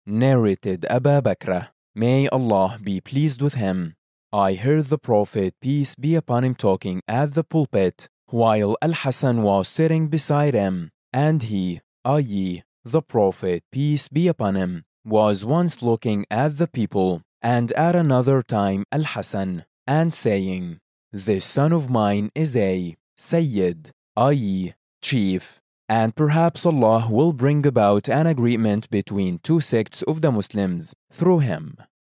narrated Abu Bakr, may Allah be pleased with him. I heard the Prophet, peace be upon him, talking at the pulpit, while Al-Hasan was sitting beside him, and he, i.e., the Prophet, peace be upon him, was once looking at the people, and at another time Al-Hasan, and saying, "This son of mine is a Sayyid, i.e., chief, and perhaps Allah will bring about an agreement between two sects of the Muslims through him."